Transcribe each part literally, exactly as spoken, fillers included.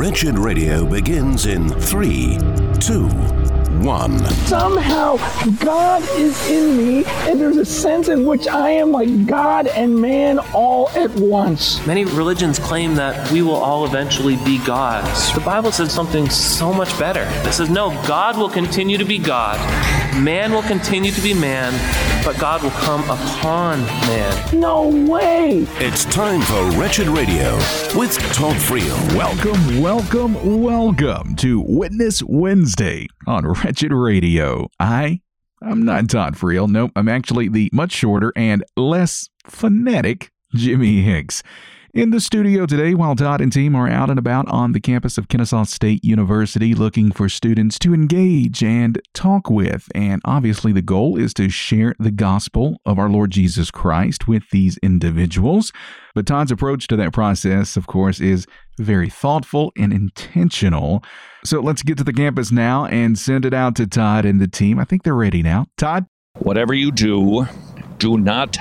Wretched Radio begins in three, two, one. Somehow, God is in me, and there's a sense in which I am like God and man all at once. Many religions claim that we will all eventually be gods. The Bible says something so much better. It says, no, God will continue to be God. Man will continue to be man, but God will come upon man. No way! It's time for Wretched Radio with Todd Friel. Welcome, welcome, welcome to Witness Wednesday on Wretched Radio. I, I'm not Todd Friel. Nope, I'm actually the much shorter and less phonetic Jimmy Hicks. In the studio today, while Todd and team are out and about on the campus of Kennesaw State University looking for students to engage and talk with. And obviously the goal is to share the gospel of our Lord Jesus Christ with these individuals. But Todd's approach to that process, of course, is very thoughtful and intentional. So let's get to the campus now and send it out to Todd and the team. I think they're ready now. Todd? Whatever you do, do not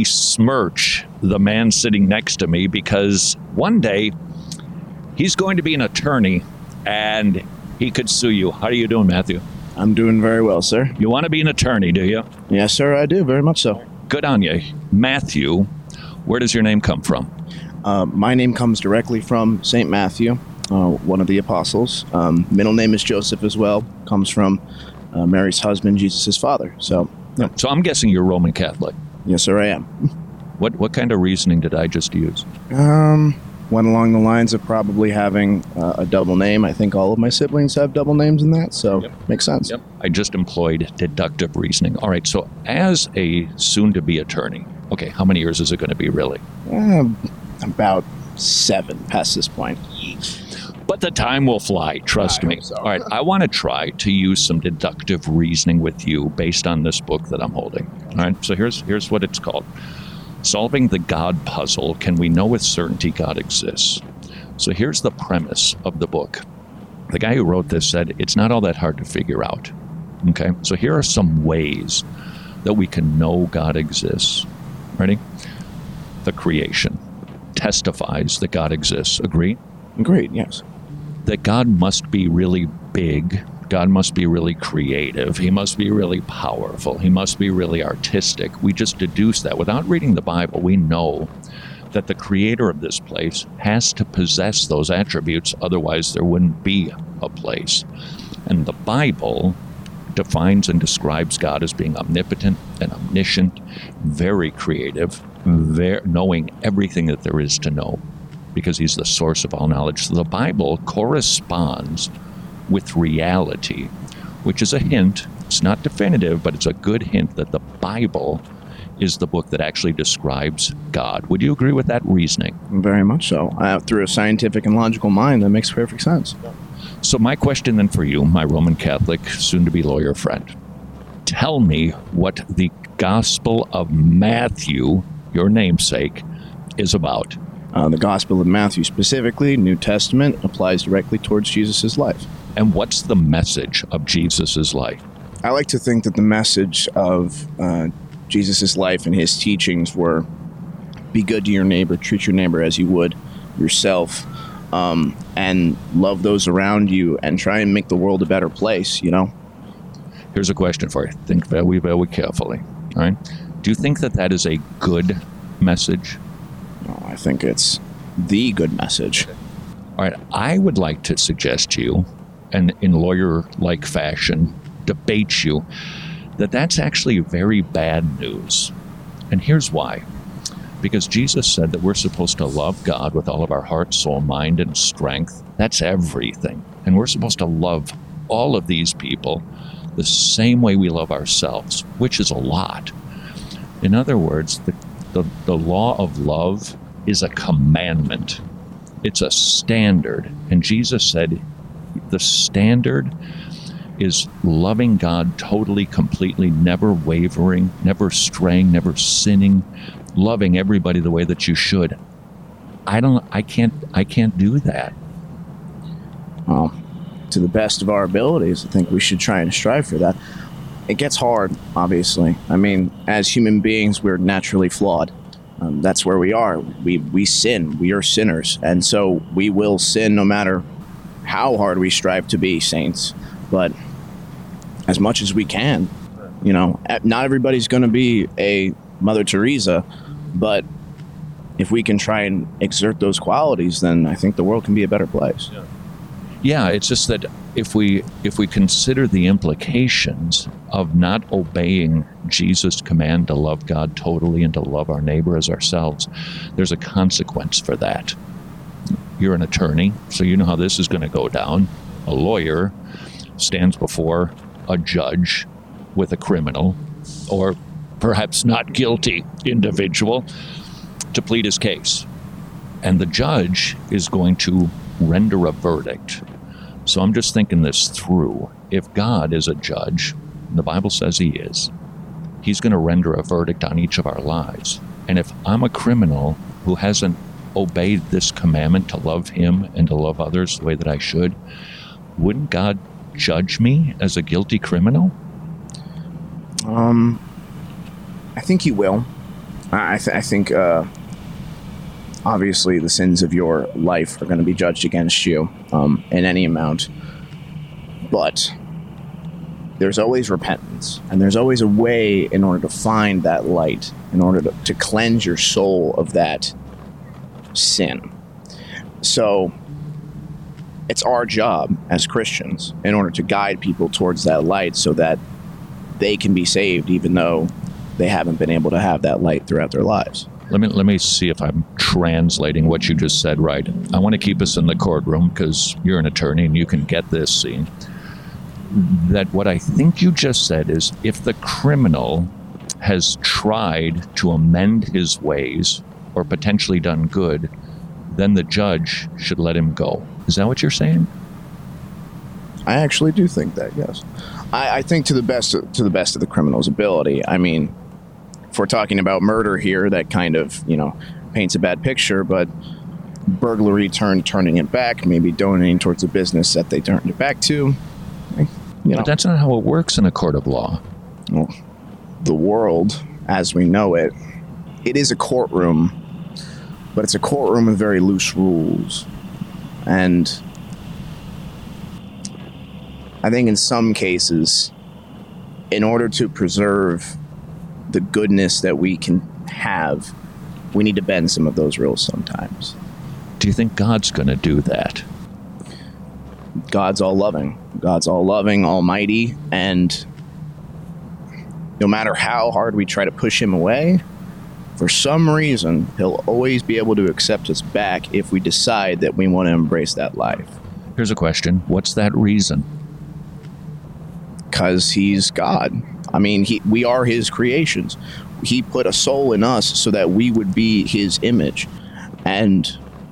besmirch the man sitting next to me, because one day he's going to be an attorney and he could sue you. How are you doing, Matthew? I'm doing very well, sir. You want to be an attorney, do you? Yes, sir, I do. Very much so. Good on you. Matthew, where does your name come from? Uh, my name comes directly from Saint Matthew, uh, one of the apostles. Um, middle name is Joseph as well. Comes from uh, Mary's husband, Jesus' father. So, yeah. So I'm guessing you're Roman Catholic. Yes, sir, I am. What what kind of reasoning did I just use? Um, went along the lines of probably having uh, a double name. I think all of my siblings have double names in that, so Yep. makes sense. Yep. I just employed deductive reasoning. All right, so as a soon-to-be attorney, okay, how many years is it going to be really? Uh, about seven past this point. But the time will fly, trust I me. hope so. All right, I want to try to use some deductive reasoning with you based on this book that I'm holding. All right, so here's here's what it's called. Solving the God Puzzle. Can we know with certainty God exists? So here's the premise of the book. The guy who wrote this said it's not all that hard to figure out. Okay, so here are some ways that we can know God exists. Ready? The creation testifies that God exists. Agree? Great, yes. That God must be really big. God must be really creative. He must be really powerful. He must be really artistic. We just deduce that. Without reading the Bible, we know that the creator of this place has to possess those attributes. Otherwise, there wouldn't be a place. And the Bible defines and describes God as being omnipotent and omniscient, very creative, very, knowing everything that there is to know, because he's the source of all knowledge. So the Bible corresponds with reality, which is a hint. It's not definitive, but it's a good hint that the Bible is the book that actually describes God. Would you agree with that reasoning? Very much so. Uh, through a scientific and logical mind, that makes perfect sense. So my question then for you, my Roman Catholic, soon-to-be lawyer friend, tell me what the Gospel of Matthew, your namesake, is about. Uh, the Gospel of Matthew specifically, New Testament, applies directly towards Jesus' life. And what's the message of Jesus' life? I like to think that the message of uh, Jesus' life and his teachings were be good to your neighbor, treat your neighbor as you would yourself, um, and love those around you, and try and make the world a better place, you know? Here's a question for you. Think very, very carefully. All right? Do you think that that is a good message? No, I think it's the good message. All right, I would like to suggest to you, and in lawyer-like fashion, debate you, that that's actually very bad news. And here's why. Because Jesus said that we're supposed to love God with all of our heart, soul, mind, and strength. That's everything. And we're supposed to love all of these people the same way we love ourselves, which is a lot. In other words, the, the, the law of love is a commandment. It's a standard. And Jesus said the standard is loving God totally, completely, never wavering, never straying, never sinning, loving everybody the way that you should. I don't, I can't, I can't do that. Well, to the best of our abilities, I think we should try and strive for that. It gets hard, obviously. I mean, as human beings, we're naturally flawed. Um, that's where we are. We we sin. We are sinners. And so we will sin no matter how hard we strive to be saints, but as much as we can. You know, not everybody's going to be a Mother Teresa, but if we can try and exert those qualities, then I think the world can be a better place. Yeah. Yeah, it's just that if we if we consider the implications of not obeying Jesus' command to love God totally and to love our neighbor as ourselves, there's a consequence for that. You're an attorney, so you know how this is going to go down. A lawyer stands before a judge with a criminal, or perhaps not guilty individual, to plead his case. And the judge is going to render a verdict. So I'm just thinking this through. If God is a judge, the Bible says he is, he's going to render a verdict on each of our lives. And if I'm a criminal who hasn't obeyed this commandment to love him and to love others the way that I should, wouldn't God judge me as a guilty criminal? Um, I think he will. I, th- I think, uh, obviously, the sins of your life are going to be judged against you um, in any amount. But there's always repentance, and there's always a way in order to find that light, in order to, to cleanse your soul of that sin. So it's our job as Christians in order to guide people towards that light so that they can be saved, even though they haven't been able to have that light throughout their lives. Let me let me see if I'm translating what you just said right. I want to keep us in the courtroom because you're an attorney and you can get this scene. That what I think you just said is if the criminal has tried to amend his ways or potentially done good, then the judge should let him go. Is that what you're saying? I actually do think that, yes. I, I think to the best of, to the best of the criminal's ability. I mean, if we're talking about murder here, that kind of, you know, paints a bad picture, but burglary, turn turning it back, maybe donating towards a business that they turned it back to. You know. But that's not how it works in a court of law. Well, the world, as we know it, it is a courtroom, but it's a courtroom with very loose rules. And I think in some cases, in order to preserve the goodness that we can have, we need to bend some of those rules sometimes. Do you think God's going to do that? God's all loving. God's all loving, almighty, and no matter how hard we try to push him away, for some reason, he'll always be able to accept us back if we decide that we want to embrace that life. Here's a question. What's that reason? Because he's God. I mean, he, we are his creations. He put a soul in us so that we would be his image. And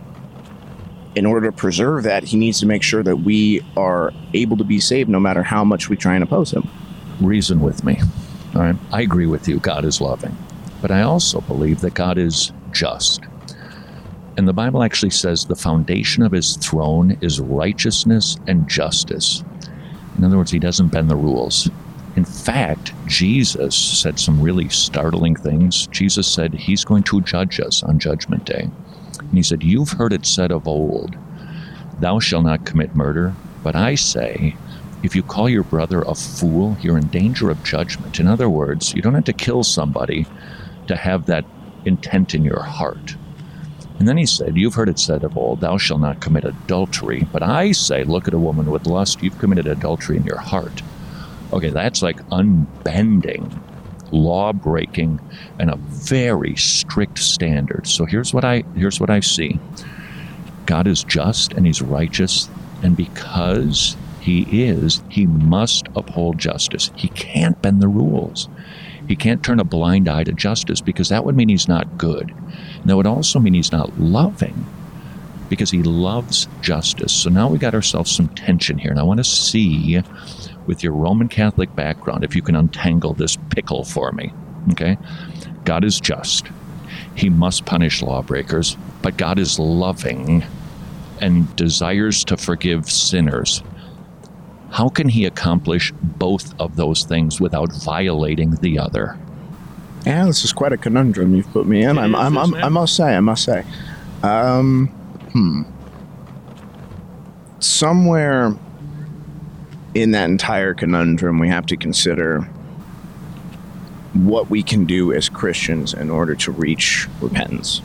in order to preserve that, he needs to make sure that we are able to be saved no matter how much we try and oppose him. Reason with me. All right. I agree with you. God is loving. But I also believe that God is just. And the Bible actually says the foundation of his throne is righteousness and justice. In other words, he doesn't bend the rules. In fact, Jesus said some really startling things. Jesus said he's going to judge us on Judgment Day. And he said, "You've heard it said of old, thou shalt not commit murder. But I say, if you call your brother a fool, you're in danger of judgment." In other words, you don't have to kill somebody to have that intent in your heart. And then he said, "You've heard it said of old, thou shalt not commit adultery. But I say, look at a woman with lust, you've committed adultery in your heart." Okay, that's like unbending, law-breaking, and a very strict standard. So here's what I here's what I see. God is just and he's righteous, and because he is, he must uphold justice. He can't bend the rules. He can't turn a blind eye to justice, because that would mean he's not good. And that would also mean he's not loving, because he loves justice. So now we got ourselves some tension here, and I want to see, with your Roman Catholic background, if you can untangle this pickle for me, okay? God is just. He must punish lawbreakers, but God is loving and desires to forgive sinners. How can he accomplish both of those things without violating the other? Yeah, this is quite a conundrum you've put me in. I'm, I'm, I'm, I must say, I must say. Um, hmm. somewhere in that entire conundrum, we have to consider what we can do as Christians in order to reach repentance.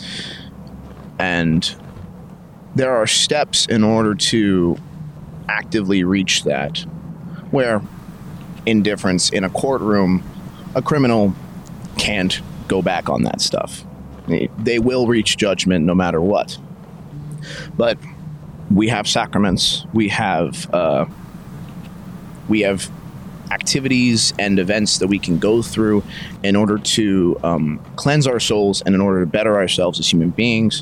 And there are steps in order to actively reach that, where indifference in a courtroom, a criminal can't go back on that stuff. They will reach judgment no matter what. But we have sacraments, we have uh, we have activities and events that we can go through in order to um, cleanse our souls and in order to better ourselves as human beings.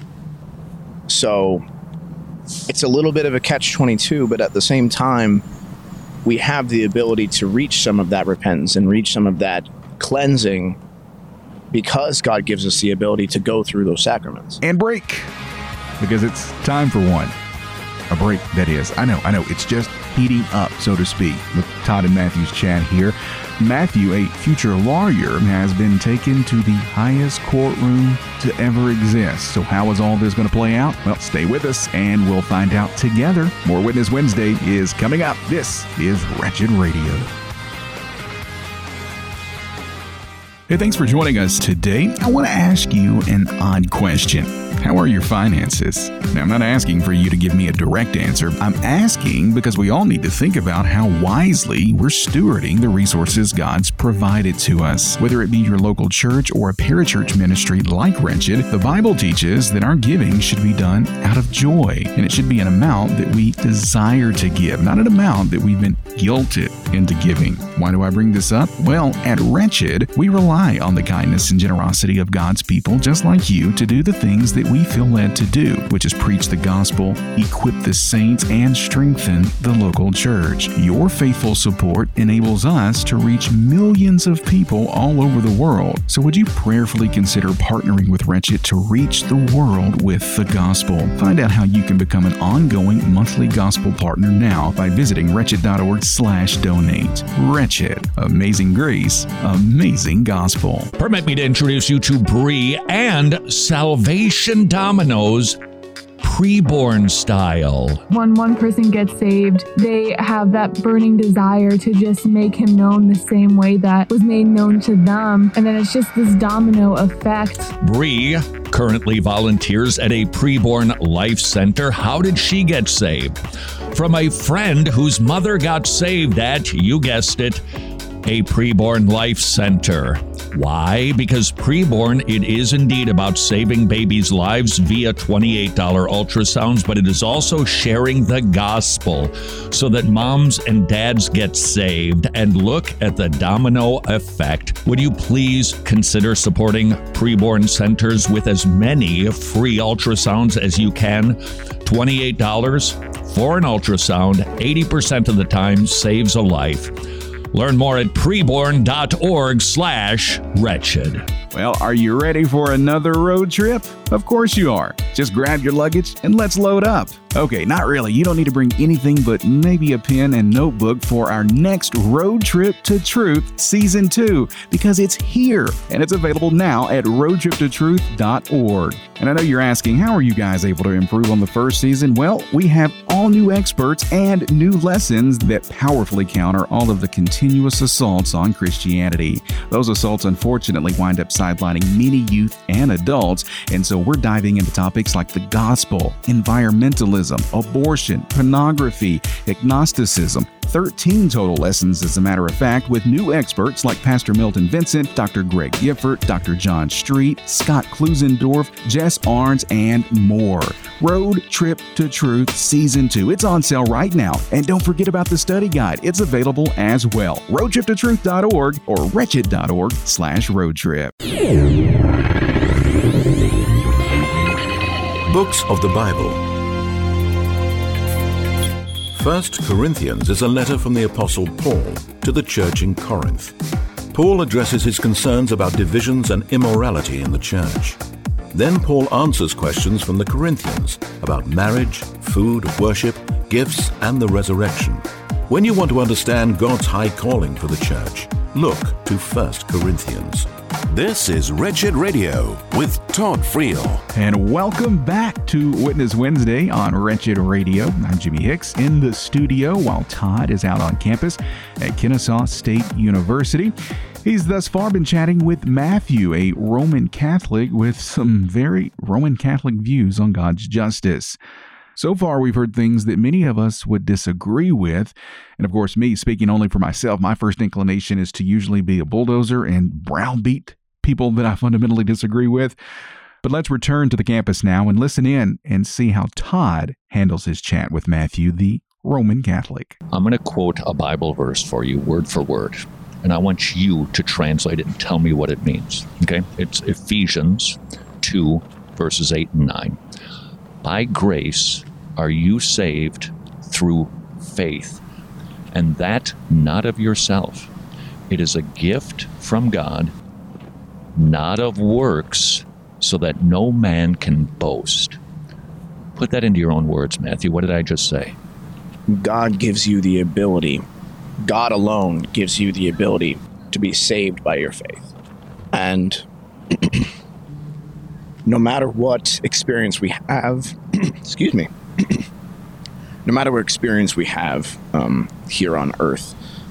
So it's a little bit of a catch twenty-two, but at the same time, we have the ability to reach some of that repentance and reach some of that cleansing because God gives us the ability to go through those sacraments. And break, because it's time for one. A break, that is. I know, I know. It's just heating up, so to speak, with Todd and Matthew's chat here. Matthew, a future lawyer, has been taken to the highest courtroom to ever exist. So how is all this going to play out? Well, stay with us and we'll find out together. More Witness Wednesday is coming up. This is Wretched Radio. Hey, thanks for joining us today. I want to ask you an odd question. How are your finances? Now, I'm not asking for you to give me a direct answer. I'm asking because we all need to think about how wisely we're stewarding the resources God's provided to us. Whether it be your local church or a parachurch ministry like Wretched, the Bible teaches that our giving should be done out of joy, and it should be an amount that we desire to give, not an amount that we've been guilted into giving. Why do I bring this up? Well, at Wretched, we rely on the kindness and generosity of God's people, just like you, to do the things that we feel led to do, which is preach the gospel, equip the saints, and strengthen the local church. Your faithful support enables us to reach millions of people all over the world. So would you prayerfully consider partnering with Wretched to reach the world with the gospel? Find out how you can become an ongoing monthly gospel partner now by visiting wretched.org slash donate. Wretched. Amazing grace. Amazing gospel. Permit me to introduce you to Brie and Salvation Dominoes preborn style. When one person gets saved, they have that burning desire to just make him known the same way that was made known to them. And then it's just this domino effect. Brie currently volunteers at a preborn life center. How did she get saved? From a friend whose mother got saved at, you guessed it, a preborn life center. Why? Because preborn, it is indeed about saving babies' lives via twenty-eight dollars ultrasounds, but it is also sharing the gospel so that moms and dads get saved. And look at the domino effect. Would you please consider supporting preborn centers with as many free ultrasounds as you can? twenty-eight dollars for an ultrasound, eighty percent of the time saves a life. Learn more at preborn.org slash wretched. Well, are you ready for another road trip? Of course you are. Just grab your luggage and let's load up. Okay, not really. You don't need to bring anything but maybe a pen and notebook for our next Road Trip to Truth Season two, because it's here and it's available now at road trip to truth dot org. And I know you're asking, how are you guys able to improve on the first season? Well, we have all new experts and new lessons that powerfully counter all of the continuous assaults on Christianity. Those assaults unfortunately wind up sidelining many youth and adults, and so we're diving into topics like the gospel, environmentalism, abortion, pornography, agnosticism. thirteen total lessons, as a matter of fact, with new experts like Pastor Milton Vincent, Doctor Greg Gifford, Doctor John Street, Scott Klusendorf, Jess Arns, and more. Road Trip to Truth Season two. It's on sale right now. And don't forget about the study guide. It's available as well. road trip to truth dot org or wretched.org slash road trip. Books of the Bible. First Corinthians is a letter from the Apostle Paul to the church in Corinth. Paul addresses his concerns about divisions and immorality in the church. Then Paul answers questions from the Corinthians about marriage, food, worship, gifts, and the resurrection. When you want to understand God's high calling for the church, look to First Corinthians. This is Wretched Radio with Todd Friel. And welcome back to Witness Wednesday on Wretched Radio. I'm Jimmy Hicks in the studio while Todd is out on campus at Kennesaw State University. He's thus far been chatting with Matthew, a Roman Catholic with some very Roman Catholic views on God's justice. So far, we've heard things that many of us would disagree with. And of course, me, speaking only for myself, my first inclination is to usually be a bulldozer and browbeat people that I fundamentally disagree with. But let's return to the campus now and listen in and see how Todd handles his chat with Matthew, the Roman Catholic. I'm going to quote a Bible verse for you, word for word. And I want you to translate it and tell me what it means. Okay? It's Ephesians two, verses eight and nine. By grace are you saved through faith, and that not of yourself. It is a gift from God, not of works, so that no man can boast. Put that into your own words, Matthew. What did I just say? God gives you the ability, God alone gives you the ability to be saved by your faith. And no matter what experience we have, excuse me, no matter what experience we have um, here on earth,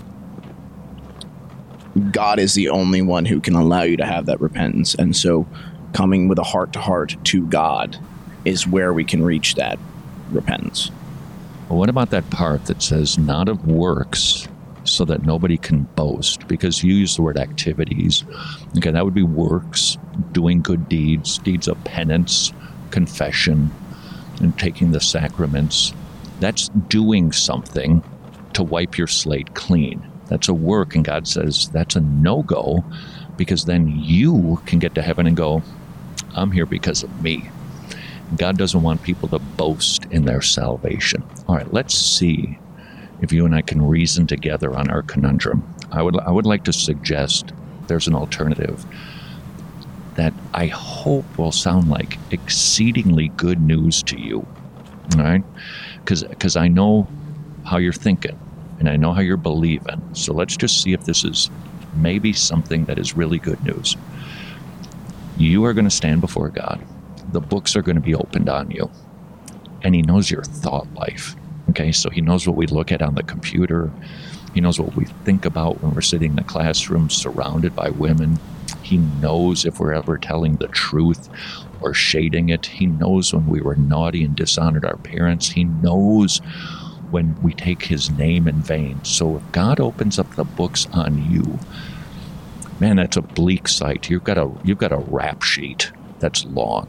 God is the only one who can allow you to have that repentance. And so coming with a heart-to-heart to God is where we can reach that repentance. Well, what about that part that says not of works so that nobody can boast? Because you use the word activities. Okay, that would be works, doing good deeds, deeds of penance, confession, and taking the sacraments. That's doing something to wipe your slate clean. That's a work, and God says that's a no-go, because then you can get to heaven and go, I'm here because of me. God doesn't want people to boast in their salvation. All right, let's see if you and I can reason together on our conundrum. I would I would like to suggest there's an alternative that I hope will sound like exceedingly good news to you. All right? Because because I know how you're thinking, and I know how you're believing. So let's just see if this is maybe something that is really good news. You are going to stand before God. The books are going to be opened on you. And he knows your thought life. Okay, so he knows what we look at on the computer. He knows what we think about when we're sitting in the classroom surrounded by women. He knows if we're ever telling the truth or shading it. He knows when we were naughty and dishonored our parents. He knows when we take his name in vain. So if God opens up the books on you, man, that's a bleak sight. You've got a you've got a rap sheet that's long.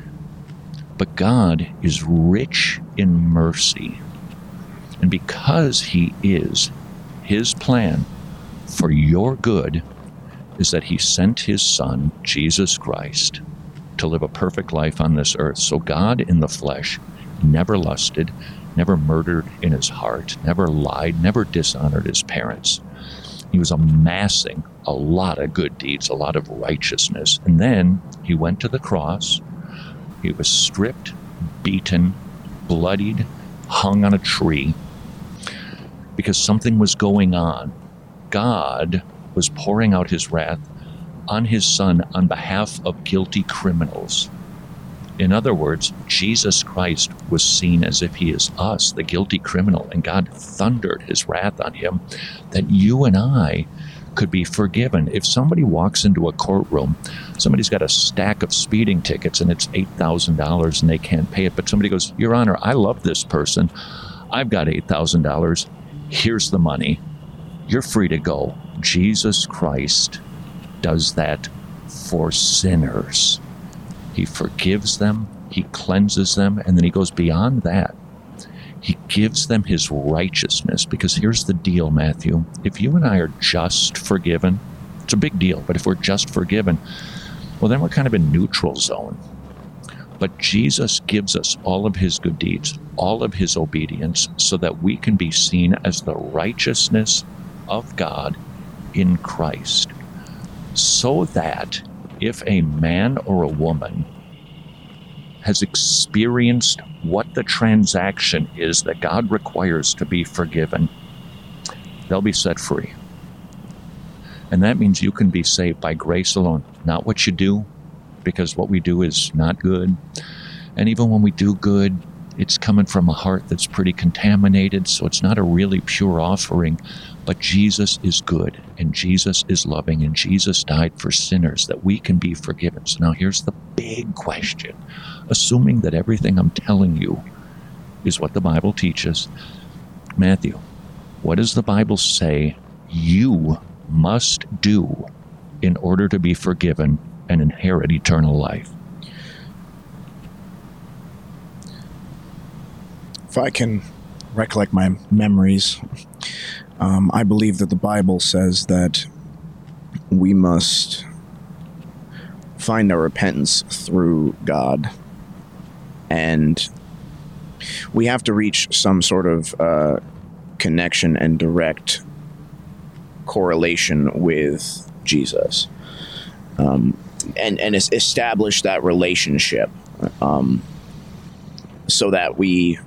But God is rich in mercy. And because he is, his plan for your good is that he sent his son, Jesus Christ, to live a perfect life on this earth. So God in the flesh never lusted, never murdered in his heart, never lied, never dishonored his parents. He was amassing a lot of good deeds, a lot of righteousness. And then he went to the cross. He was stripped, beaten, bloodied, hung on a tree because something was going on. God was pouring out his wrath on his son on behalf of guilty criminals. In other words, Jesus Christ was seen as if he is us, the guilty criminal, and God thundered his wrath on him that you and I could be forgiven. If somebody walks into a courtroom, somebody's got a stack of speeding tickets and it's eight thousand dollars and they can't pay it, but somebody goes, Your Honor, I love this person. I've got eight thousand dollars. Here's the money. You're free to go. Jesus Christ does that for sinners. He forgives them, he cleanses them, and then he goes beyond that. He gives them his righteousness, because here's the deal, Matthew. If you and I are just forgiven, it's a big deal, but if we're just forgiven, well, then we're kind of in neutral zone. But Jesus gives us all of his good deeds, all of his obedience, so that we can be seen as the righteousness of God in Christ. So that if a man or a woman has experienced what the transaction is that God requires to be forgiven, they'll be set free. And that means you can be saved by grace alone, not what you do, because what we do is not good. And even when we do good, it's coming from a heart that's pretty contaminated, so it's not a really pure offering. But Jesus is good, and Jesus is loving, and Jesus died for sinners that we can be forgiven. So now here's the big question. Assuming that everything I'm telling you is what the Bible teaches, Matthew, what does the Bible say you must do in order to be forgiven and inherit eternal life? If I can recollect my memories, um, I believe that the Bible says that we must find our repentance through God, and we have to reach some sort of uh, connection and direct correlation with Jesus, um, and and establish that relationship, um, so that we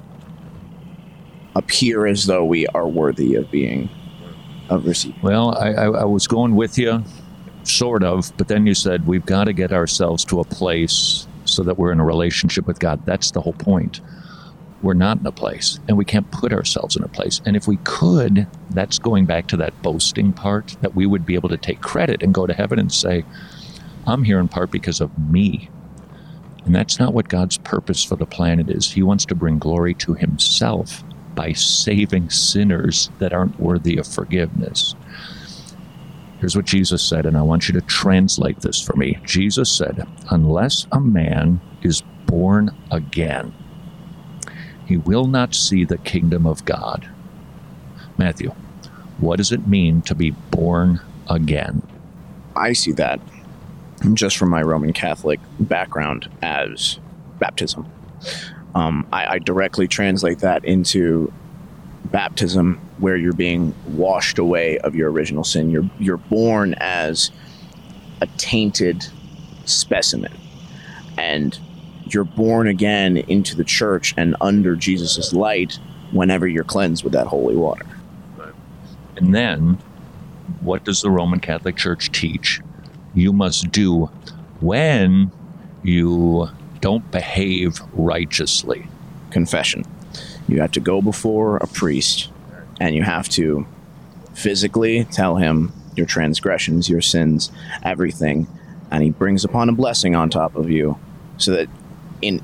appear as though we are worthy of being of receiving. Well, I, I, I was going with you, sort of, but then you said we've got to get ourselves to a place so that we're in a relationship with God. That's the whole point. We're not in a place, and we can't put ourselves in a place. And if we could, that's going back to that boasting part, that we would be able to take credit and go to heaven and say, I'm here in part because of me. And that's not what God's purpose for the planet is. He wants to bring glory to himself by saving sinners that aren't worthy of forgiveness. Here's what Jesus said, and I want you to translate this for me. Jesus said, unless a man is born again, he will not see the kingdom of God. Matthew, what does it mean to be born again? I see that just from my Roman Catholic background as baptism. Um, I, I directly translate that into baptism, where you're being washed away of your original sin. You're you're born as a tainted specimen, and you're born again into the church and under Jesus' light whenever you're cleansed with that holy water. And then, what does the Roman Catholic Church teach you must do when you don't behave righteously? Confession. You have to go before a priest, and you have to physically tell him your transgressions, your sins, everything, and he brings upon a blessing on top of you, so that in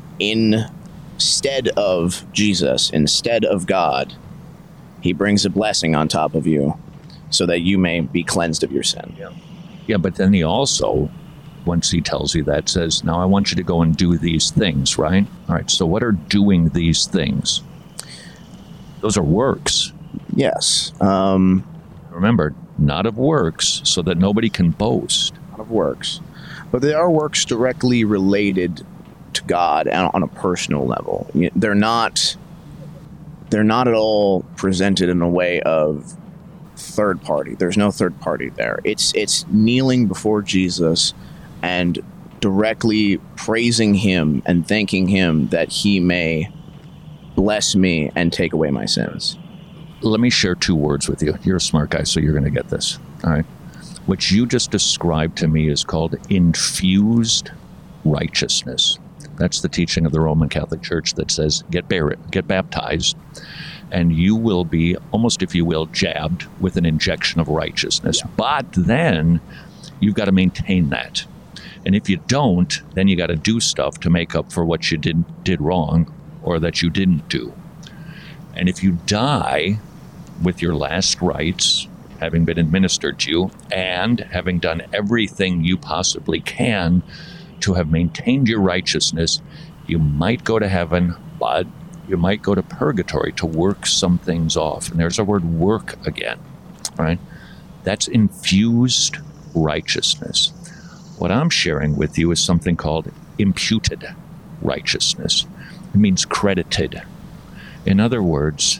instead of Jesus, instead of God, he brings a blessing on top of you, so that you may be cleansed of your sin. Yeah, yeah, but then he also, once he tells you that, says, now I want you to go and do these things, right? All right, so what are doing these things? Those are works. Yes. Um, Remember, not of works, so that nobody can boast. Not of works. But they are works directly related to God and on a personal level. They're not, they're not at all presented in a way of third party. There's no third party there. It's it's kneeling before Jesus and directly praising him and thanking him that he may bless me and take away my sins. Let me share two words with you. You're a smart guy, so you're going to get this. All right. What you just described to me is called infused righteousness. That's the teaching of the Roman Catholic Church that says, get buried, get baptized, and you will be, almost if you will, jabbed with an injection of righteousness. Yeah. But then you've got to maintain that. And if you don't, then you got to do stuff to make up for what you did did wrong or that you didn't do. And if you die with your last rites having been administered to you and having done everything you possibly can to have maintained your righteousness, you might go to heaven, but you might go to purgatory to work some things off. And there's our word work again, right? That's infused righteousness. What I'm sharing with you is something called imputed righteousness. It means credited. In other words,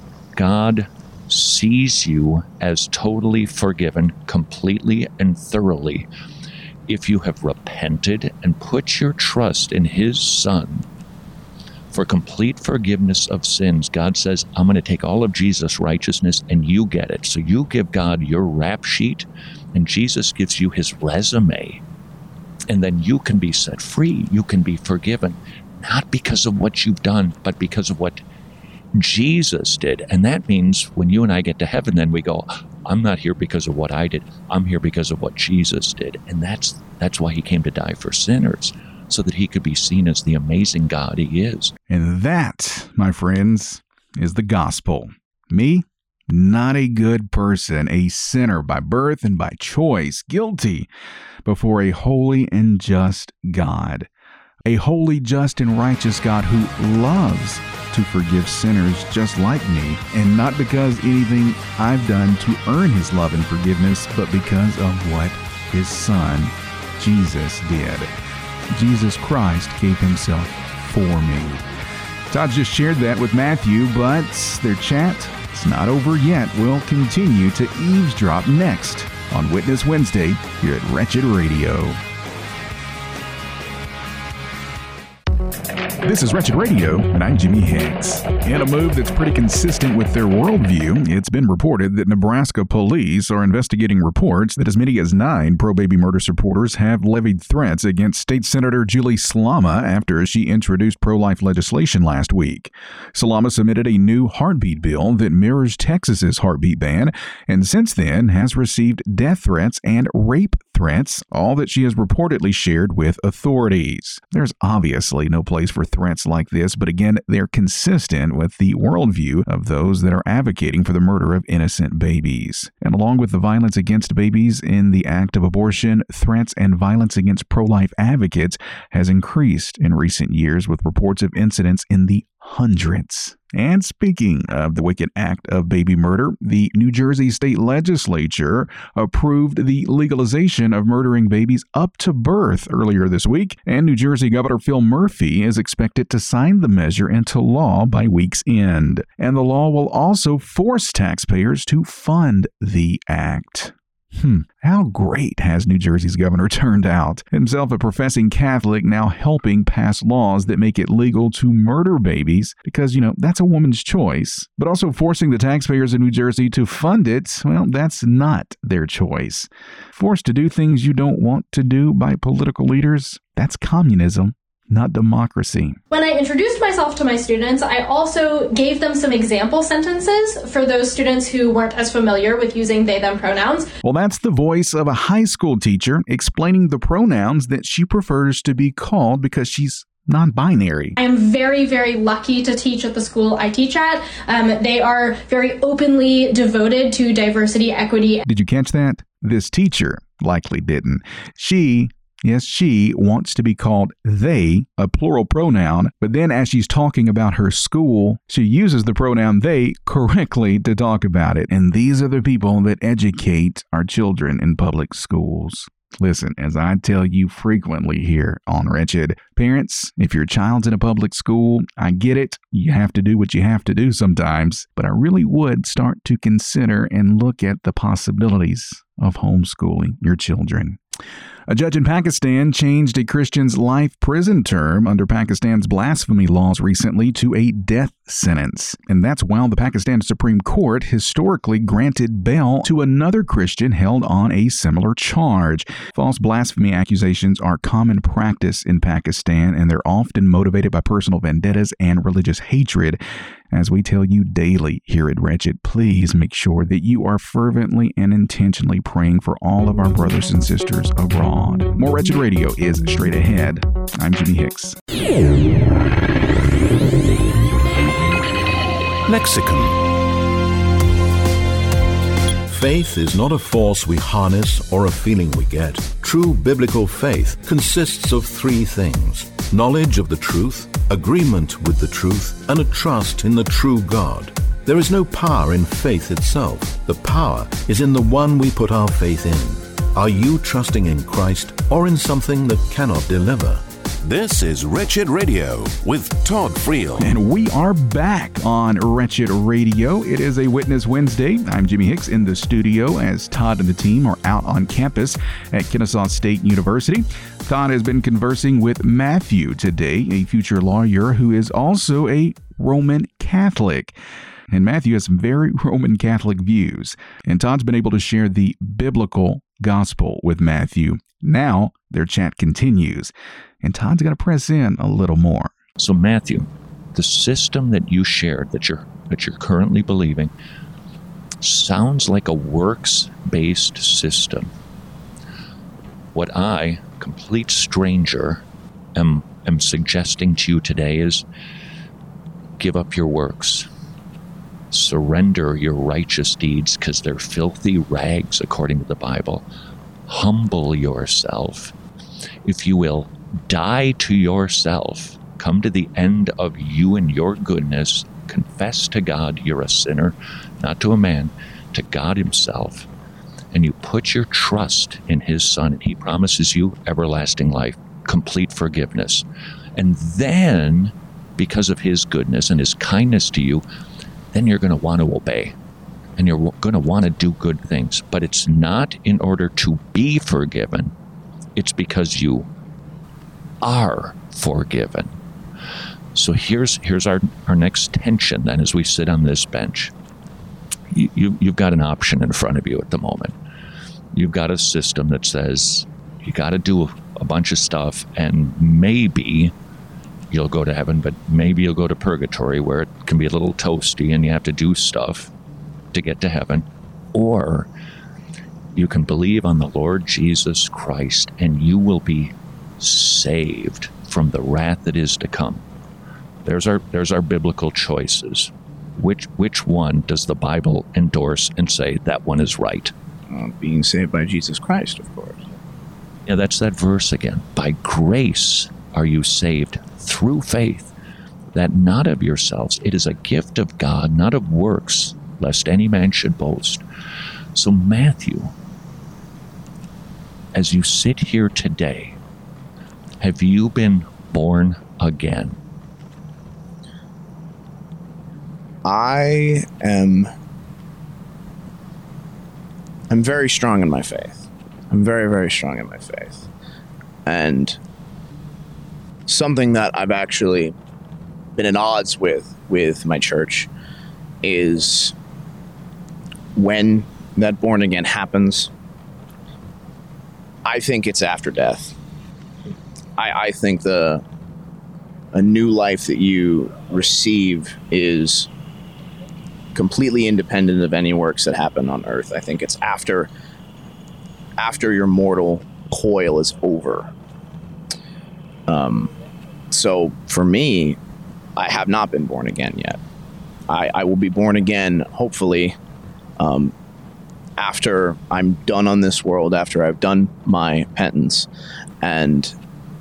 God sees you as totally forgiven, completely and thoroughly, if you have repented and put your trust in his Son, for complete forgiveness of sins. God says, I'm going to take all of Jesus' righteousness and you get it. So you give God your rap sheet and Jesus gives you his resume. And then you can be set free. You can be forgiven, not because of what you've done, but because of what Jesus did. And that means when you and I get to heaven, then we go, I'm not here because of what I did. I'm here because of what Jesus did. And that's that's why he came to die for sinners, so that he could be seen as the amazing God he is. And that, my friends, is the gospel. Me, not a good person, a sinner by birth and by choice, guilty before a holy and just God. A holy, just, and righteous God who loves to forgive sinners just like me, and not because anything I've done to earn his love and forgiveness, but because of what his son, Jesus, did. Jesus Christ gave himself for me. Todd just shared that with Matthew, but their chat is not over yet. We'll continue to eavesdrop next on Witness Wednesday here at Wretched Radio. This is Wretched Radio, and I'm Jimmy Hicks. In a move that's pretty consistent with their worldview, it's been reported that Nebraska police are investigating reports that as many as nine pro-baby murder supporters have levied threats against State Senator Julie Slama after she introduced pro-life legislation last week. Slama submitted a new heartbeat bill that mirrors Texas's heartbeat ban, and since then has received death threats and rape threats, all that she has reportedly shared with authorities. There's obviously no place for threats like this, but again, they're consistent with the worldview of those that are advocating for the murder of innocent babies. And along with the violence against babies in the act of abortion, threats and violence against pro-life advocates has increased in recent years, with reports of incidents in the hundreds. And speaking of the wicked act of baby murder, the New Jersey state legislature approved the legalization of murdering babies up to birth earlier this week, and New Jersey Governor Phil Murphy is expected to sign the measure into law by week's end. And the law will also force taxpayers to fund the act. Hmm, how great has New Jersey's governor turned out? Himself a professing Catholic, now helping pass laws that make it legal to murder babies because, you know, that's a woman's choice. But also forcing the taxpayers of New Jersey to fund it, well, that's not their choice. Forced to do things you don't want to do by political leaders, that's communism, not democracy. When I introduced myself to my students, I also gave them some example sentences for those students who weren't as familiar with using they, them pronouns. Well, that's the voice of a high school teacher explaining the pronouns that she prefers to be called because she's non-binary. I am very, very lucky to teach at the school I teach at. Um, they are very openly devoted to diversity, equity. Did you catch that? This teacher likely didn't. She Yes, she wants to be called they, a plural pronoun, but then as she's talking about her school, she uses the pronoun they correctly to talk about it. And these are the people that educate our children in public schools. Listen, as I tell you frequently here on Wretched, parents, if your child's in a public school, I get it. You have to do what you have to do sometimes, but I really would start to consider and look at the possibilities of homeschooling your children. A judge in Pakistan changed a Christian's life prison term under Pakistan's blasphemy laws recently to a death sentence. And that's while the Pakistan Supreme Court historically granted bail to another Christian held on a similar charge. False blasphemy accusations are common practice in Pakistan, and they're often motivated by personal vendettas and religious hatred. As we tell you daily here at Wretched, please make sure that you are fervently and intentionally praying for all of our brothers and sisters abroad. More Wretched Radio is straight ahead. I'm Jimmy Hicks. Lexicon. Faith is not a force we harness or a feeling we get. True biblical faith consists of three things: knowledge of the truth, agreement with the truth, and a trust in the true God. There is no power in faith itself. The power is in the one we put our faith in. Are you trusting in Christ or in something that cannot deliver? This is Wretched Radio with Todd Friel. And we are back on Wretched Radio. It is a Witness Wednesday. I'm Jimmy Hicks in the studio as Todd and the team are out on campus at Kennesaw State University. Todd has been conversing with Matthew today, a future lawyer who is also a Roman Catholic. And Matthew has some very Roman Catholic views. And Todd's been able to share the biblical gospel with Matthew. Now their chat continues. And Todd's going to press in a little more. So Matthew, the system that you shared, that you're that you're currently believing, sounds like a works-based system. What I, complete stranger, am am suggesting to you today is give up your works. Surrender your righteous deeds because they're filthy rags according to the Bible. Humble yourself, if you will. Die to yourself. Come to the end of you and your goodness. Confess to God you're a sinner, not to a man, to God himself. And you put your trust in his Son, and he promises you everlasting life, complete forgiveness. And then, because of his goodness and his kindness to you, then you're going to want to obey. And you're going to want to do good things. But it's not in order to be forgiven. It's because you are forgiven. So here's here's our, our next tension then as we sit on this bench. You, you, you've got an option in front of you at the moment. You've got a system that says you got to do a, a bunch of stuff and maybe you'll go to heaven, but maybe you'll go to purgatory where it can be a little toasty and you have to do stuff to get to heaven. Or you can believe on the Lord Jesus Christ and you will be saved from the wrath that is to come. There's our there's our biblical choices. Which which one does the Bible endorse and say that one is right? Uh, being saved by Jesus Christ, of course. Yeah, that's that verse again. By grace are you saved through faith, that not of yourselves. It is a gift of God, not of works, lest any man should boast. So Matthew, as you sit here today, have you been born again? I am I'm very strong in my faith. I'm very, very strong in my faith. And something that I've actually been at odds with with my church is when that born again happens, I think it's after death. I, I think the a new life that you receive is completely independent of any works that happen on earth. I think it's after after your mortal coil is over. Um, so for me, I have not been born again yet. I, I will be born again, hopefully, um, after I'm done on this world, after I've done my penance, and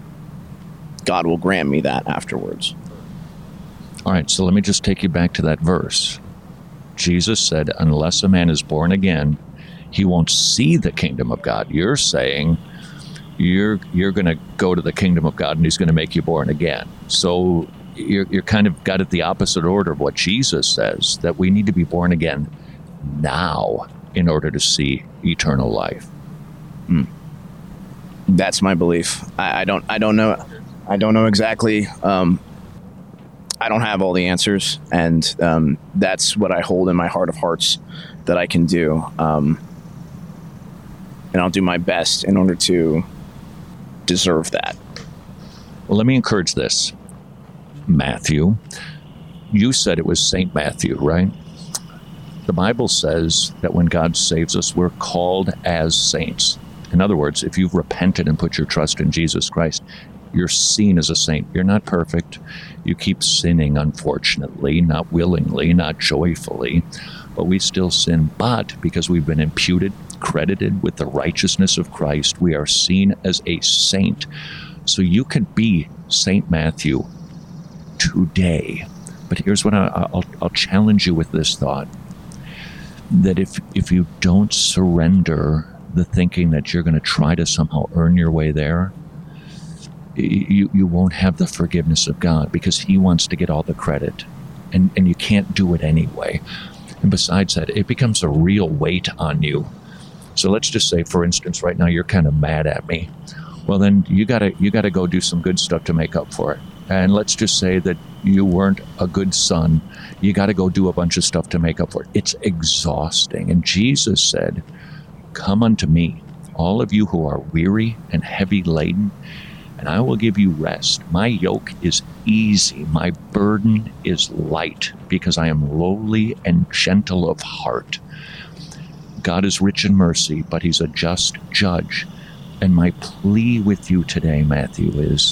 God will grant me that afterwards. All right, so let me just take you back to that verse. Jesus said, unless a man is born again, he won't see the kingdom of God. You're saying you're you're going to go to the kingdom of God and he's going to make you born again. So you're, you're kind of got it the opposite order of what Jesus says, that we need to be born again now in order to see eternal life. Mm. That's my belief. I, I don't I don't know I don't know exactly. Um, I don't have all the answers, and um, that's what I hold in my heart of hearts that I can do. Um, and I'll do my best in order to deserve that. Well, let me encourage this. Matthew, you said it was Saint Matthew, right? The Bible says that when God saves us, we're called as saints. In other words, if you've repented and put your trust in Jesus Christ, you're seen as a saint. You're not perfect. You keep sinning, unfortunately, not willingly, not joyfully, but we still sin. But because we've been imputed, credited with the righteousness of Christ, we are seen as a saint. So you can be Saint Matthew today. But here's what I, I'll, I'll challenge you with this thought, that if if you don't surrender the thinking that you're going to try to somehow earn your way there, you, you won't have the forgiveness of God because he wants to get all the credit. And, and you can't do it anyway. And besides that, it becomes a real weight on you. So let's just say, for instance, right now you're kind of mad at me. Well, then you gotta you gotta go do some good stuff to make up for it. And let's just say that you weren't a good son. You got to go do a bunch of stuff to make up for it. It's exhausting. And Jesus said, "Come unto me, all of you who are weary and heavy laden, and I will give you rest. My yoke is easy. My burden is light, because I am lowly and gentle of heart." God is rich in mercy, but he's a just judge. And my plea with you today, Matthew, is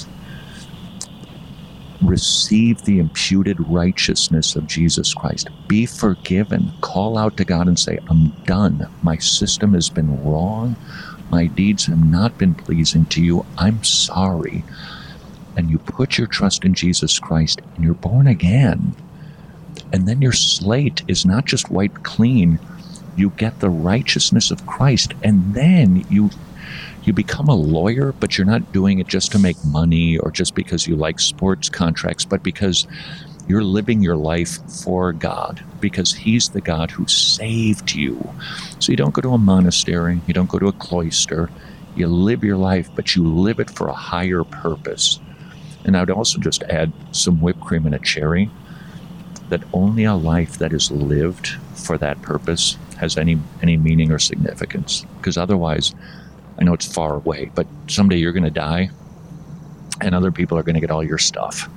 receive the imputed righteousness of Jesus Christ. Be forgiven. Call out to God and say, "I'm done. My system has been wrong. My deeds have not been pleasing to you. I'm sorry." And you put your trust in Jesus Christ, and you're born again. And then your slate is not just wiped clean. You get the righteousness of Christ, and then you you become a lawyer, but you're not doing it just to make money or just because you like sports contracts, but because you're living your life for God, because he's the God who saved you. So you don't go to a monastery, you don't go to a cloister, you live your life, but you live it for a higher purpose. And I would also just add some whipped cream and a cherry, that only a life that is lived for that purpose has any any meaning or significance. Because otherwise, I know it's far away, but someday you're going to die, and other people are going to get all your stuff.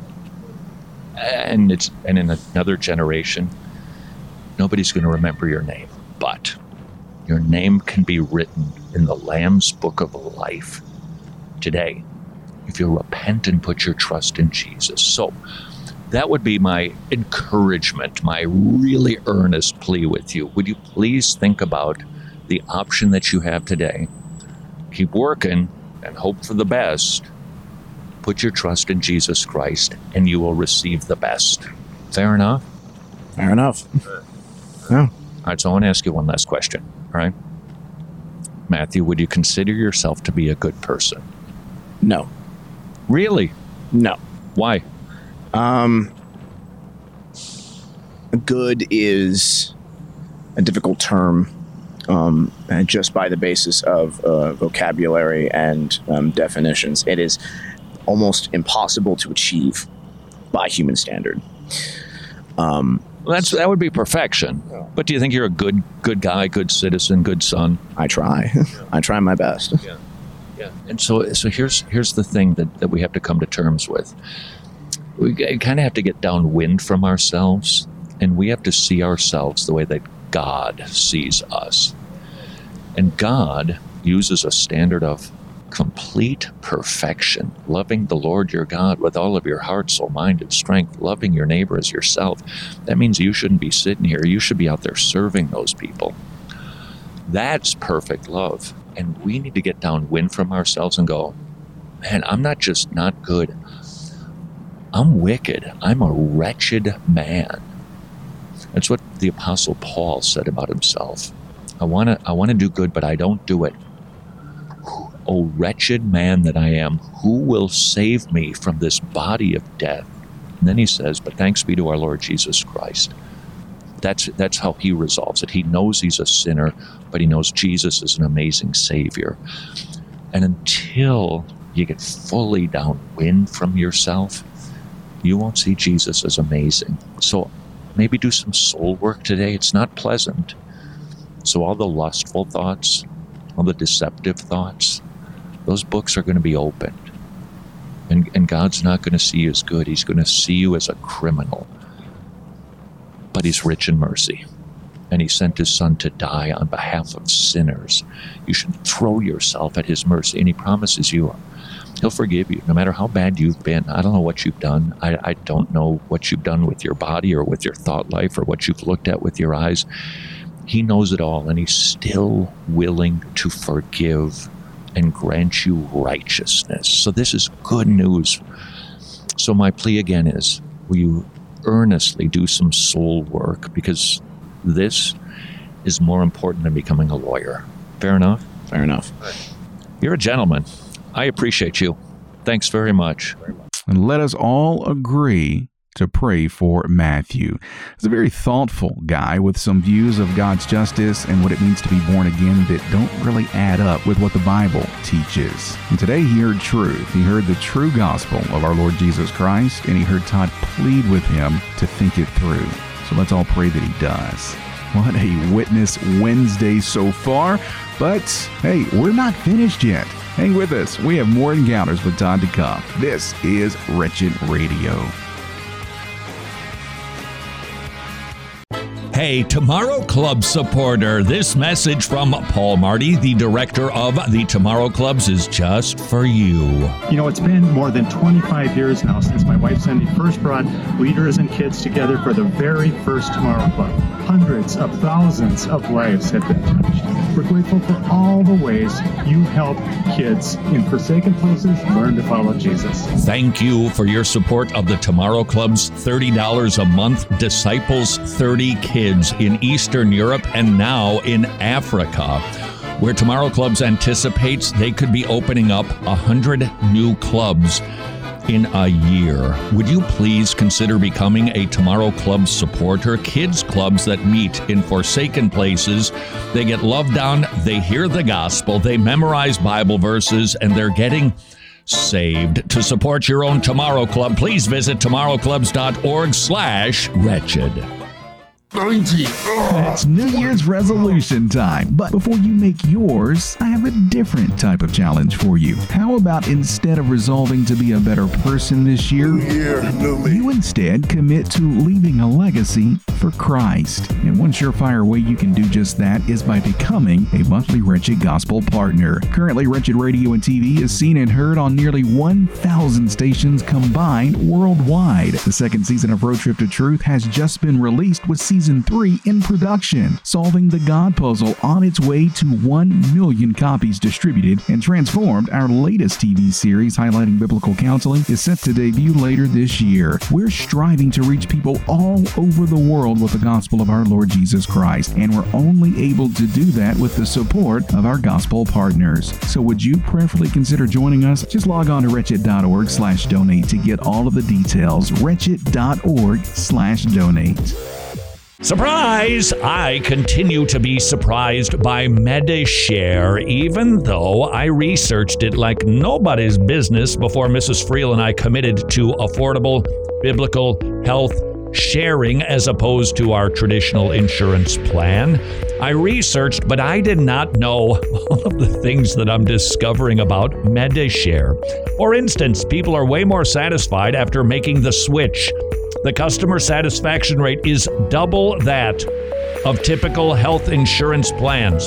And it's and in another generation, nobody's going to remember your name, but your name can be written in the Lamb's Book of Life today if you repent and put your trust in Jesus. So that would be my encouragement, my really earnest plea with you. Would you please think about the option that you have today? Keep working and hope for the best. Put your trust in Jesus Christ, and you will receive the best. Fair enough? Fair enough. Yeah. All right, so I want to ask you one last question, all right? Matthew, would you consider yourself to be a good person? No. Really? No. Why? Um, good is a difficult term, um, and just by the basis of uh, vocabulary and um, definitions. It is almost impossible to achieve by human standard. Um, well, that's that would be perfection. But do you think you're a good good guy, good citizen, good son? I try. I try my best. Yeah. Yeah. And so so here's here's the thing that, that we have to come to terms with. We kind of have to get downwind from ourselves, and we have to see ourselves the way that God sees us. And God uses a standard of complete perfection, loving the Lord your God with all of your heart, soul, mind, and strength, loving your neighbor as yourself. That means you shouldn't be sitting here. You should be out there serving those people. That's perfect love. And we need to get downwind from ourselves and go, man, I'm not just not good. I'm wicked. I'm a wretched man. That's what the Apostle Paul said about himself. I want to I want to do good, but I don't do it. O wretched man that I am, who will save me from this body of death? And then he says, but thanks be to our Lord Jesus Christ. That's that's how he resolves it. He knows he's a sinner, but he knows Jesus is an amazing Savior. And until you get fully downwind from yourself, you won't see Jesus as amazing. So maybe do some soul work today. It's not pleasant. So all the lustful thoughts, all the deceptive thoughts, those books are going to be opened. And, and God's not going to see you as good. He's going to see you as a criminal. But he's rich in mercy. And he sent his son to die on behalf of sinners. You should throw yourself at his mercy. And he promises you, he'll forgive you, no matter how bad you've been. I don't know what you've done. I, I don't know what you've done with your body or with your thought life or what you've looked at with your eyes. He knows it all, and he's still willing to forgive and grant you righteousness. So this is good news. So my plea again is, will you earnestly do some soul work, because this is more important than becoming a lawyer. Fair enough? Fair enough. You're a gentleman. I appreciate you. Thanks very much. And let us all agree to pray for Matthew. He's a very thoughtful guy with some views of God's justice and what it means to be born again that don't really add up with what the Bible teaches. And today he heard truth. He heard the true gospel of our Lord Jesus Christ, and he heard Todd plead with him to think it through. So let's all pray that he does. What a Witness Wednesday so far. But hey, we're not finished yet. Hang with us. We have more encounters with Todd to come. This is Wretched Radio. Hey, Tomorrow Club supporter, this message from Paul Marty, the director of the Tomorrow Clubs, is just for you. You know, it's been more than twenty-five years now since my wife Cindy first brought leaders and kids together for the very first Tomorrow Club. Hundreds of thousands of lives have been touched. We're grateful for all the ways you help kids in forsaken places learn to follow Jesus. Thank you for your support of the Tomorrow Club's thirty dollars a month Disciples thirty Kids in Eastern Europe and now in Africa, where Tomorrow Clubs anticipates they could be opening up one hundred new clubs in a year. Would you please consider becoming a Tomorrow Club supporter? Kids clubs that meet in forsaken places. They get loved on, they hear the gospel, they memorize Bible verses, and they're getting saved. To support your own Tomorrow Club, please visit tomorrowclubs.org slash wretched. It's New Year's resolution time, but before you make yours, I have a different type of challenge for you. How about instead of resolving to be a better person this year, you instead commit to leaving a legacy for Christ? And one surefire way you can do just that is by becoming a monthly Wretched Gospel partner. Currently, Wretched Radio and T V is seen and heard on nearly one thousand stations combined worldwide. The second season of Road Trip to Truth has just been released with season Season three in production, solving the God puzzle on its way to one million copies distributed, and Transformed, our latest T V series highlighting biblical counseling, is set to debut later this year. We're striving to reach people all over the world with the gospel of our Lord Jesus Christ, and we're only able to do that with the support of our gospel partners. So would you prayerfully consider joining us? Just log on to wretched.org slash donate to get all of the details. wretched.org slash donate. Surprise! I continue to be surprised by Medi-Share, even though I researched it like nobody's business before Missus Friel and I committed to affordable biblical health sharing as opposed to our traditional insurance plan. I researched, but I did not know all of the things that I'm discovering about Medi-Share. For instance, people are way more satisfied after making the switch. The customer satisfaction rate is double that of typical health insurance plans.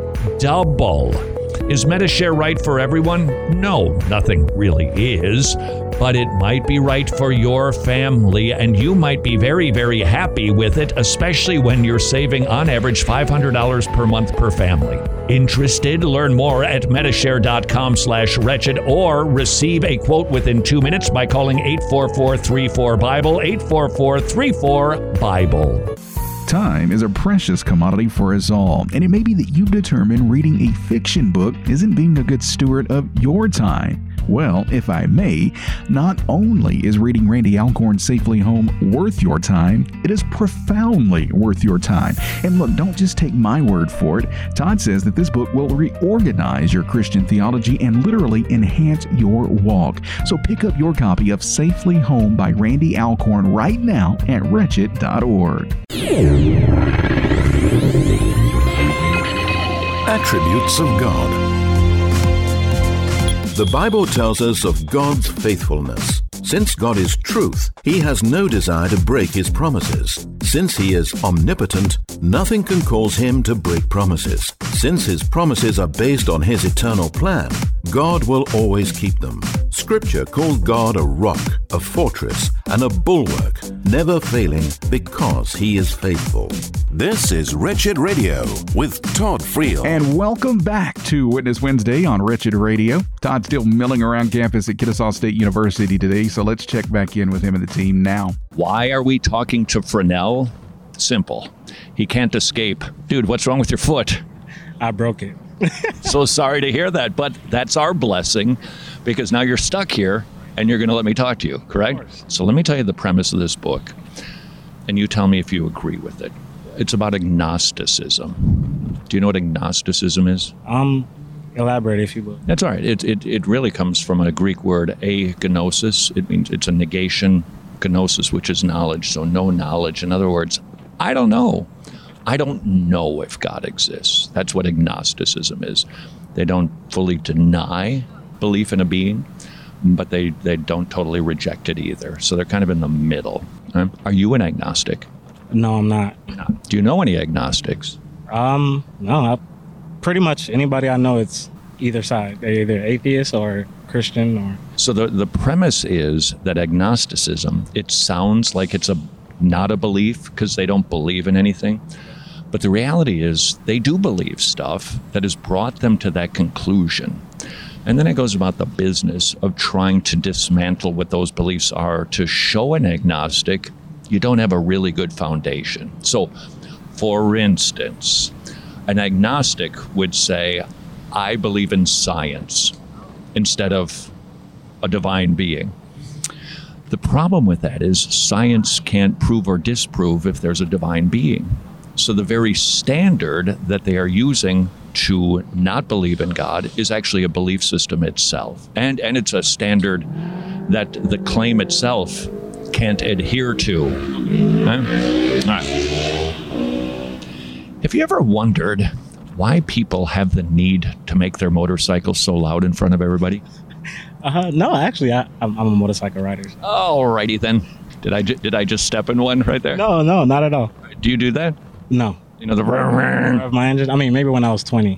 Double. Is Medi-Share right for everyone? No, nothing really is, but it might be right for your family, and you might be very, very happy with it, especially when you're saving on average five hundred dollars per month per family. Interested? Learn more at medishare.com slash wretched or receive a quote within two minutes by calling eight four four, three four, Bible, eight four four, three four, Bible. Time is a precious commodity for us all, and it may be that you've determined reading a fiction book isn't being a good steward of your time. Well, if I may, not only is reading Randy Alcorn's Safely Home worth your time, it is profoundly worth your time. And look, don't just take my word for it. Todd says that this book will reorganize your Christian theology and literally enhance your walk. So pick up your copy of Safely Home by Randy Alcorn right now at wretched dot org. Attributes of God. The Bible tells us of God's faithfulness. Since God is truth, He has no desire to break His promises. Since He is omnipotent, nothing can cause Him to break promises. Since His promises are based on His eternal plan, God will always keep them. Scripture calls God a rock, a fortress, and a bulwark, never failing because He is faithful. This is Wretched Radio with Todd Friel. And welcome back to Witness Wednesday on Wretched Radio. Todd's still milling around campus at Kennesaw State University today, so let's check back in with him and the team now. Why are we talking to Fresnel? Simple. He can't escape. Dude, what's wrong with your foot? I broke it. So sorry to hear that, but that's our blessing, because now you're stuck here and you're going to let me talk to you, correct? So let me tell you the premise of this book, and you tell me if you agree with it. It's about agnosticism. Do you know what agnosticism is? Um, elaborate, if you will. That's all right. It, it, it really comes from a Greek word, agnosis. It means it's a negation, gnosis, which is knowledge, so no knowledge. In other words, I don't know. I don't know if God exists. That's what agnosticism is. They don't fully deny belief in a being, but they, they don't totally reject it either. So they're kind of in the middle. Right? Are you an agnostic? No, I'm not. No. Do you know any agnostics? Um, no, I, pretty much anybody I know, it's either side. They're either atheist or Christian. Or So the, the premise is that agnosticism, it sounds like it's a not a belief because they don't believe in anything. But the reality is they do believe stuff that has brought them to that conclusion. And then it goes about the business of trying to dismantle what those beliefs are to show an agnostic you don't have a really good foundation. So, for instance, an agnostic would say, I believe in science instead of a divine being. The problem with that is science can't prove or disprove if there's a divine being. So the very standard that they are using to not believe in God is actually a belief system itself. And and it's a standard that the claim itself can't adhere to. Okay? All right. Have you ever wondered why people have the need to make their motorcycles so loud in front of everybody? Uh, no, actually, I, I'm, I'm a motorcycle rider. All righty then. Did I, ju- did I just step in one right there? No, no, not at all. Do you do that? No. You know, the of my engine? I mean, maybe when I was twenty.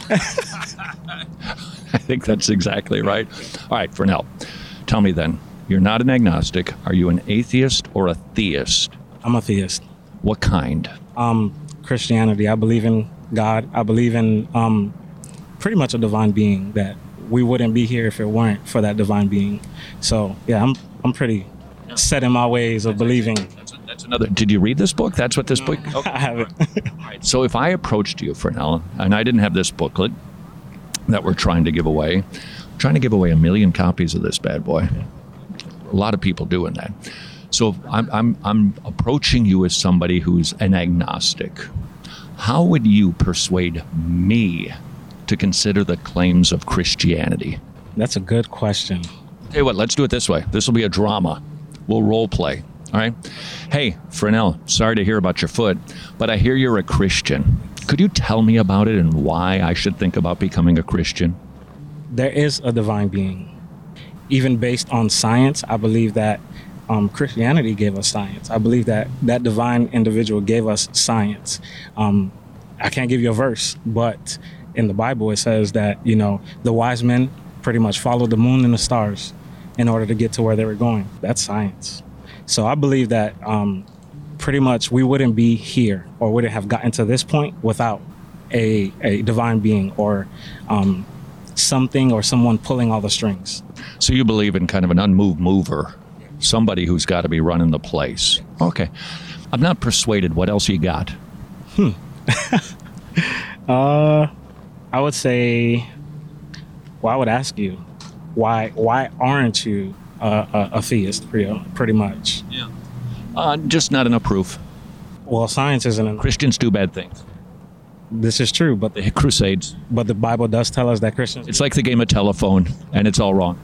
I think that's exactly right. All right, Fernell, tell me then, you're not an agnostic. Are you an atheist or a theist? I'm a theist. What kind? Um, Christianity. I believe in God. I believe in um, pretty much a divine being, that we wouldn't be here if it weren't for that divine being. So, yeah, I'm I'm pretty set in my ways of believing. That's, a, that's another. Did you read this book? That's what this No, book? Okay. I haven't. All right. So if I approached you, Fernell, and I didn't have this booklet that we're trying to give away, we're trying to give away a million copies of this bad boy. A lot of people doing that. So I'm I'm I'm approaching you as somebody who's an agnostic. How would you persuade me to consider the claims of Christianity? That's a good question. Hey, what? Let's do it this way. This will be a drama. We'll role play. All right. Hey, Fernell, sorry to hear about your foot, but I hear you're a Christian. Could you tell me about it and why I should think about becoming a Christian? There is a divine being. Even based on science, I believe that um, Christianity gave us science. I believe that that divine individual gave us science. Um, I can't give you a verse, but in the Bible it says that, you know, the wise men pretty much followed the moon and the stars in order to get to where they were going. That's science. So I believe that um, pretty much we wouldn't be here or wouldn't have gotten to this point without a, a divine being or um, something or someone pulling all the strings. So you believe in kind of an unmoved mover, somebody who's got to be running the place. Okay. I'm not persuaded. What else you got? Hmm. uh, I would say, well, I would ask you, why why aren't you uh, a, a theist, pretty, pretty much? Yeah. Uh, just not enough proof. Well, science isn't enough. Christians do bad things. This is true, but The Crusades. but the Bible does tell us that Christians. It's like the game of telephone, and it's all wrong.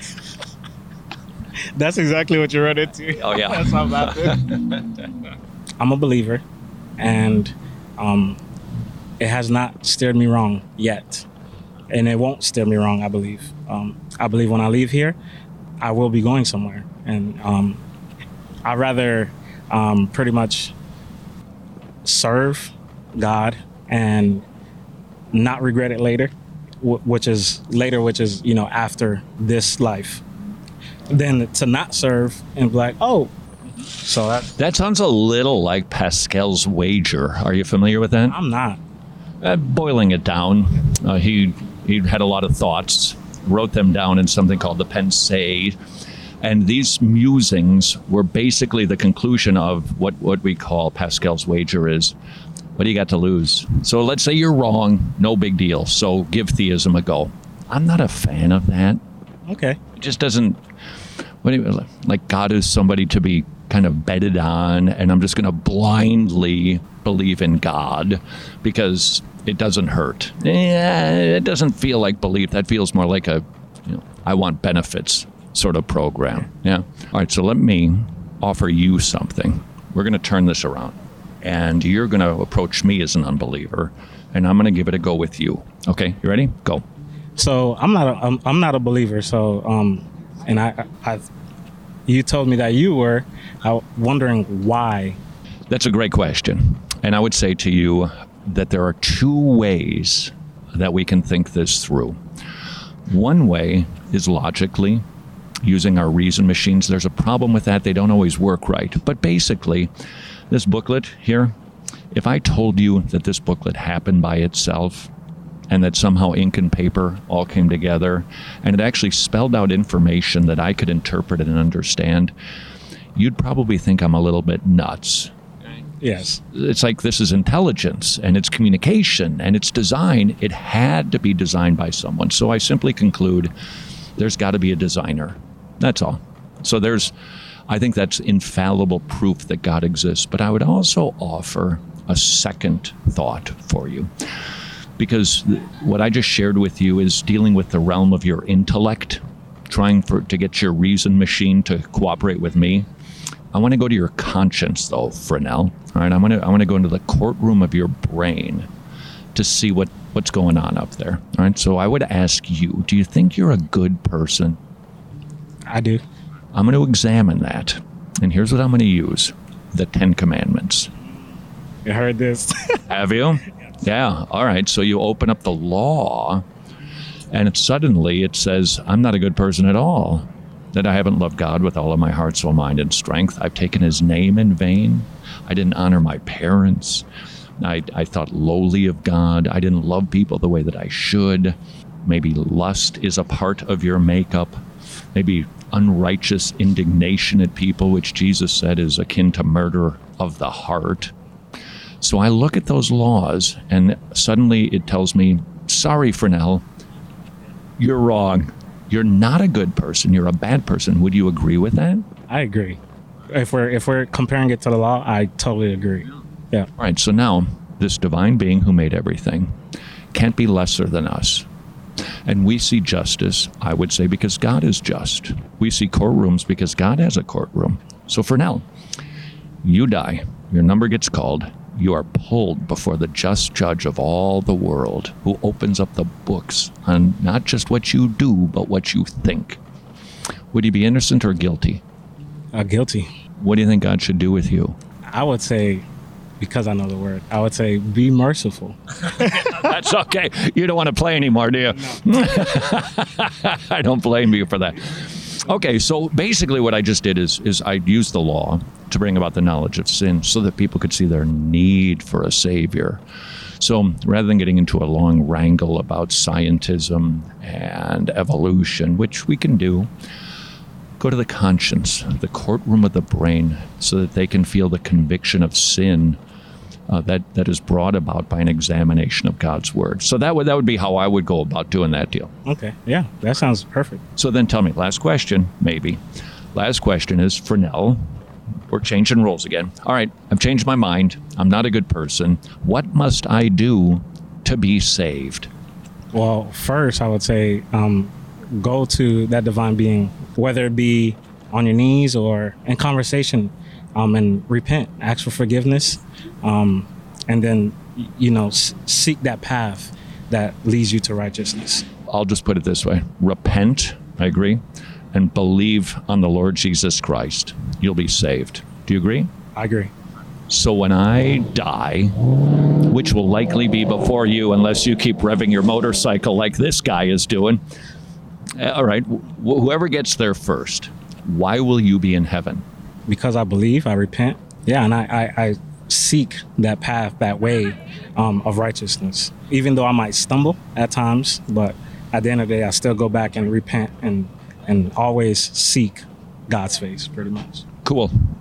That's exactly what you run into. Oh, yeah. That's how I'm laughing. I'm a believer, and um, it has not steered me wrong yet, and it won't steer me wrong. I believe. Um, I believe when I leave here, I will be going somewhere, and um, I'd rather um, pretty much serve God and not regret it later, w- which is later, which is, you know, after this life, than to not serve and be like, oh, so that, That sounds a little like Pascal's wager. Are you familiar with that? I'm not. Uh, boiling it down, uh, he he had a lot of thoughts, wrote them down in something called the Pensées, and these musings were basically the conclusion of what, what we call Pascal's wager is What do you got to lose? So let's say you're wrong. No big deal. So give theism a go. I'm not a fan of that. Okay. It just doesn't, what do you, like God is somebody to be kind of bedded on, and I'm just going to blindly believe in God because it doesn't hurt. Yeah, it doesn't feel like belief. That feels more like a, you know, I want benefits sort of program. Yeah. All right. So let me offer you something. We're going to turn this around, and you're going to approach me as an unbeliever, and I'm going to give it a go with you. Okay. You ready? Go. So I'm not a, I'm, I'm not a believer. So, um, and I, I, you told me that you were, I'm wondering why. That's a great question. And I would say to you that there are two ways that we can think this through. One way is logically, using our reason machines. There's a problem with that. They don't always work right. But basically, this booklet here, if I told you that this booklet happened by itself, and that somehow ink and paper all came together, and it actually spelled out information that I could interpret and understand, you'd probably think I'm a little bit nuts. Yes. It's like this is intelligence, and it's communication, and it's design. It had to be designed by someone. So I simply conclude there's got to be a designer. That's all. So there's, I think that's infallible proof that God exists. But I would also offer a second thought for you. Because what I just shared with you is dealing with the realm of your intellect, trying for to get your reason machine to cooperate with me. I want to go to your conscience, though, Fresnel. All right, I want to I want to go into the courtroom of your brain to see what, what's going on up there. All right, so I would ask you, do you think you're a good person? I do. I'm going to examine that, and here's what I'm going to use: the Ten Commandments. You heard this? Have you? Yeah. All right. So you open up the law, and it, suddenly it says, I'm not a good person at all, that I haven't loved God with all of my heart, soul, mind, and strength. I've taken his name in vain. I didn't honor my parents. I, I thought lowly of God. I didn't love people the way that I should. Maybe lust is a part of your makeup. Maybe unrighteous indignation at people, which Jesus said is akin to murder of the heart. So I look at those laws, and suddenly it tells me, sorry, Fresnel, you're wrong. You're not a good person. You're a bad person. Would you agree with that? I agree. If we're if we're comparing it to the law, I totally agree. Yeah. All right. So now this divine being who made everything can't be lesser than us. And we see justice, I would say, because God is just. We see courtrooms because God has a courtroom. So Fresnel, you die. Your number gets called. You are pulled before the just judge of all the world, who opens up the books on not just what you do, but what you think. Would you be innocent or guilty? Uh, guilty. What do you think God should do with you? I would say, because I know the word, I would say be merciful. That's okay. You don't want to play anymore, do you? No. I don't blame you for that. Okay, so basically what I just did is is I used the law to bring about the knowledge of sin so that people could see their need for a savior. So rather than getting into a long wrangle about scientism and evolution, which we can do, go to the conscience, the courtroom of the brain, so that they can feel the conviction of sin uh, that, that is brought about by an examination of God's word. So that would that would be how I would go about doing that deal. Okay, yeah, that sounds perfect. So then tell me, last question, maybe. Last question is, Fresnel, we're changing roles again. All right, I've changed my mind. I'm not a good person. What must I do to be saved? Well, first, I would say um, go to that divine being, whether it be on your knees or in conversation, um, and repent, ask for forgiveness, um, and then, you know, s- seek that path that leads you to righteousness. I'll just put it this way. Repent, I agree, and believe on the Lord Jesus Christ. You'll be saved. Do you agree? I agree. So when I die, which will likely be before you unless you keep revving your motorcycle like this guy is doing, all right, wh- whoever gets there first, why will you be in heaven? Because I believe, I repent. Yeah, and I, I, I seek that path, that way um, of righteousness. Even though I might stumble at times, but at the end of the day, I still go back and repent and and always seek God's face, pretty much. Cool.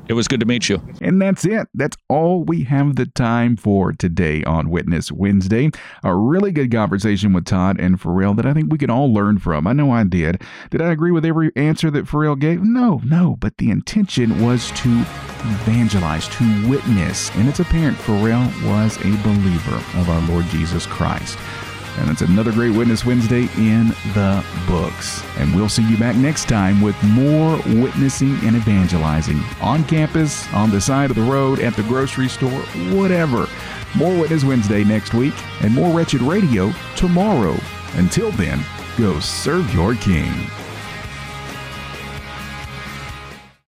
It was good to meet you. And that's it. That's all we have the time for today on Witness Wednesday. A really good conversation with Todd and Pharrell that I think we can all learn from. I know I did. Did I agree with every answer that Pharrell gave? No, no. But the intention was to evangelize, to witness. And it's apparent Pharrell was a believer of our Lord Jesus Christ. And it's another great Witness Wednesday in the books. And we'll see you back next time with more witnessing and evangelizing on campus, on the side of the road, at the grocery store, whatever. More Witness Wednesday next week and more Wretched Radio tomorrow. Until then, go serve your King.